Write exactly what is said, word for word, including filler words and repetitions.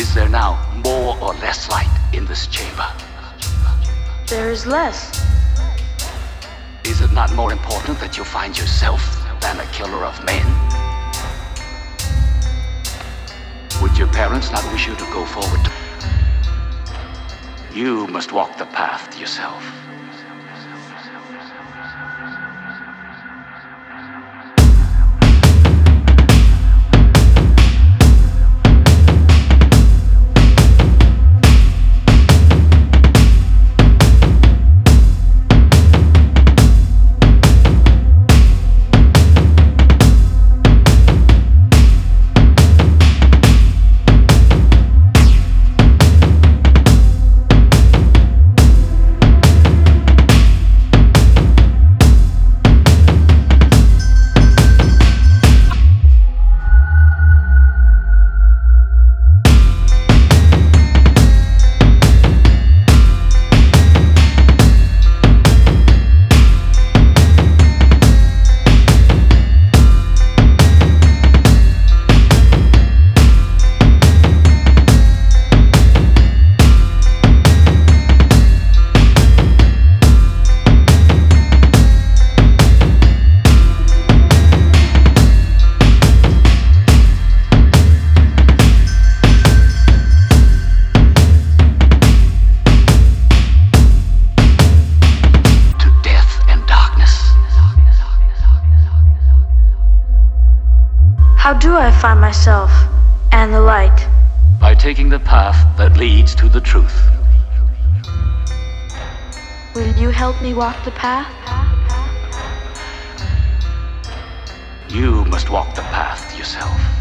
Is there now more or less light in this chamber? There is less. Is it not more important that you find yourself than a killer of men? Would your parents not wish you to go forward? You must walk the path yourself. How do I find myself and the light? By taking the path that leads to the truth. Will you help me walk the path? You must walk the path yourself.